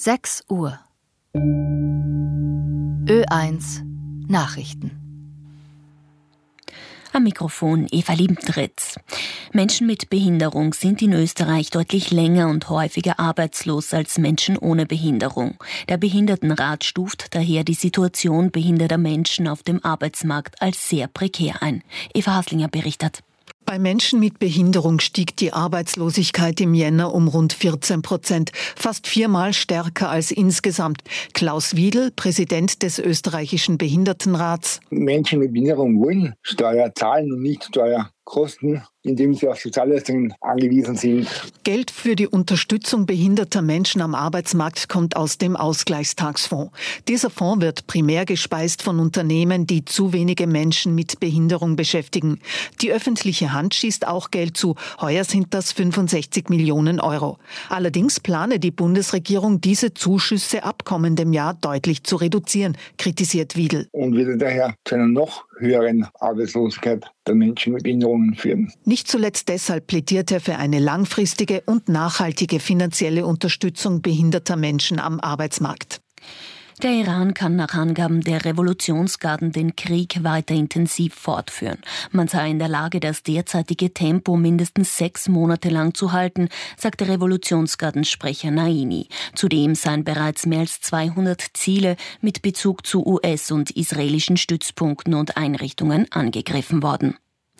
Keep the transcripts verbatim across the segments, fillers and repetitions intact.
sechs Uhr. Ö eins Nachrichten. Am Mikrofon Eva Liebendritz. Menschen mit Behinderung sind in Österreich deutlich länger und häufiger arbeitslos als Menschen ohne Behinderung. Der Behindertenrat stuft daher die Situation behinderter Menschen auf dem Arbeitsmarkt als sehr prekär ein. Eva Haslinger berichtet. Bei Menschen mit Behinderung stieg die Arbeitslosigkeit im Jänner um rund vierzehn Prozent, fast viermal stärker als insgesamt. Klaus Wiedl, Präsident des österreichischen Behindertenrats. Menschen mit Behinderung wollen Steuer zahlen und nicht Steuerkosten, indem sie auf Sozialleistungen angewiesen sind. Geld für die Unterstützung behinderter Menschen am Arbeitsmarkt kommt aus dem Ausgleichstagsfonds. Dieser Fonds wird primär gespeist von Unternehmen, die zu wenige Menschen mit Behinderung beschäftigen. Die öffentliche Hand schießt auch Geld zu. Heuer sind das fünfundsechzig Millionen Euro. Allerdings plane die Bundesregierung, diese Zuschüsse ab kommendem Jahr deutlich zu reduzieren, kritisiert Wiedl. Und würde daher zu einer noch höheren Arbeitslosigkeit der Menschen mit Behinderungen führen. Nicht zuletzt deshalb plädiert er für eine langfristige und nachhaltige finanzielle Unterstützung behinderter Menschen am Arbeitsmarkt. Der Iran kann nach Angaben der Revolutionsgarden den Krieg weiter intensiv fortführen. Man sei in der Lage, das derzeitige Tempo mindestens sechs Monate lang zu halten, sagte Revolutionsgardensprecher Naini. Zudem seien bereits mehr als zweihundert Ziele mit Bezug zu U S- und israelischen Stützpunkten und Einrichtungen angegriffen worden.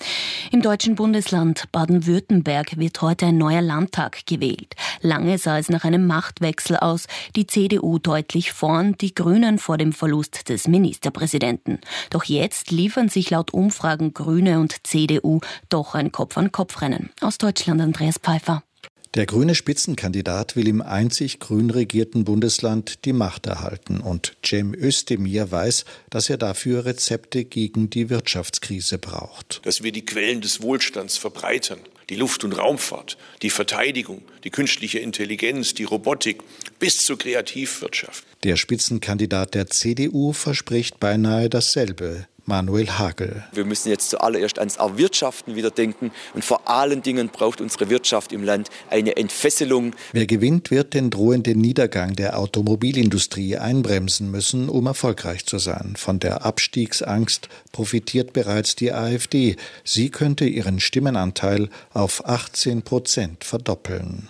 Im deutschen Bundesland Baden-Württemberg wird heute ein neuer Landtag gewählt. Lange sah es nach einem Machtwechsel aus, die C D U deutlich vorn, die Grünen vor dem Verlust des Ministerpräsidenten. Doch jetzt liefern sich laut Umfragen Grüne und C D U doch ein Kopf-an-Kopf-Rennen. Aus Deutschland Andreas Pfeiffer. Der grüne Spitzenkandidat will im einzig grün regierten Bundesland die Macht erhalten und Cem Özdemir weiß, dass er dafür Rezepte gegen die Wirtschaftskrise braucht. Dass wir die Quellen des Wohlstands verbreitern, die Luft- und Raumfahrt, die Verteidigung, die künstliche Intelligenz, die Robotik bis zur Kreativwirtschaft. Der Spitzenkandidat der C D U verspricht beinahe dasselbe. Manuel Hagel. Wir müssen jetzt zuallererst ans Erwirtschaften wieder denken und vor allen Dingen braucht unsere Wirtschaft im Land eine Entfesselung. Wer gewinnt, wird den drohenden Niedergang der Automobilindustrie einbremsen müssen, um erfolgreich zu sein. Von der Abstiegsangst profitiert bereits die AfD. Sie könnte ihren Stimmenanteil auf achtzehn Prozent verdoppeln.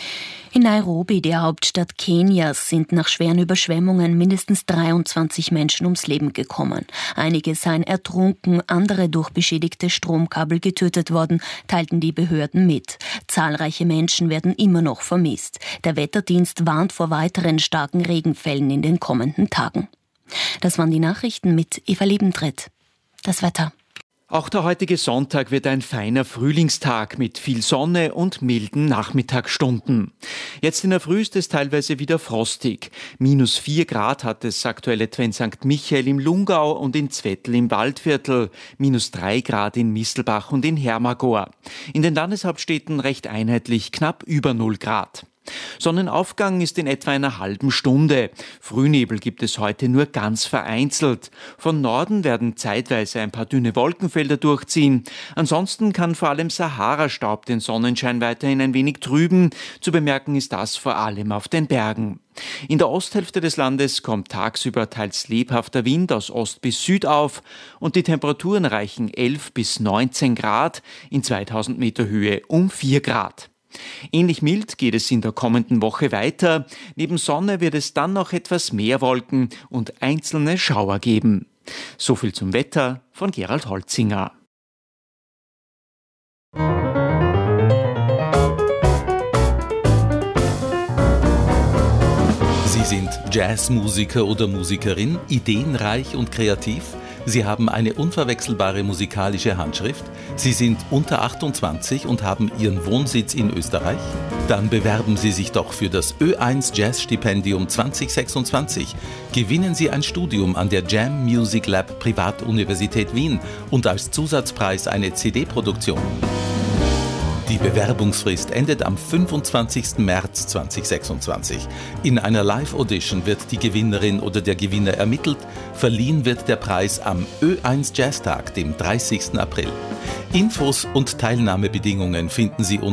In Nairobi, der Hauptstadt Kenias, sind nach schweren Überschwemmungen mindestens dreiundzwanzig Menschen ums Leben gekommen. Einige seien ertrunken, andere durch beschädigte Stromkabel getötet worden, teilten die Behörden mit. Zahlreiche Menschen werden immer noch vermisst. Der Wetterdienst warnt vor weiteren starken Regenfällen in den kommenden Tagen. Das waren die Nachrichten mit Eva Liebendritz. Das Wetter. Auch der heutige Sonntag wird ein feiner Frühlingstag mit viel Sonne und milden Nachmittagsstunden. Jetzt in der Früh ist es teilweise wieder frostig. Minus vier Grad hat es aktuell etwa in Sankt Michael im Lungau und in Zwettl im Waldviertel. Minus drei Grad in Mistelbach und in Hermagor. In den Landeshauptstädten recht einheitlich knapp über null Grad. Sonnenaufgang ist in etwa einer halben Stunde. Frühnebel gibt es heute nur ganz vereinzelt. Von Norden werden zeitweise ein paar dünne Wolkenfelder durchziehen. Ansonsten kann vor allem Sahara-Staub den Sonnenschein weiterhin ein wenig trüben. Zu bemerken ist das vor allem auf den Bergen. In der Osthälfte des Landes kommt tagsüber teils lebhafter Wind aus Ost bis Süd auf und die Temperaturen reichen elf bis neunzehn Grad, in zweitausend Meter Höhe um vier Grad. Ähnlich mild geht es in der kommenden Woche weiter. Neben Sonne wird es dann noch etwas mehr Wolken und einzelne Schauer geben. So viel zum Wetter von Gerald Holzinger. Sie sind Jazzmusiker oder Musikerin, ideenreich und kreativ? Sie haben eine unverwechselbare musikalische Handschrift. Sie sind unter achtundzwanzig und haben Ihren Wohnsitz in Österreich? Dann bewerben Sie sich doch für das Ö eins Jazz Stipendium zwanzig sechsundzwanzig. Gewinnen Sie ein Studium an der Jam Music Lab Privatuniversität Wien und als Zusatzpreis eine C D-Produktion. Die Bewerbungsfrist endet am fünfundzwanzigsten März zweitausendsechsundzwanzig. In einer Live-Audition wird die Gewinnerin oder der Gewinner ermittelt. Verliehen wird der Preis am Ö eins Jazztag, dem dreißigsten April. Infos und Teilnahmebedingungen finden Sie unter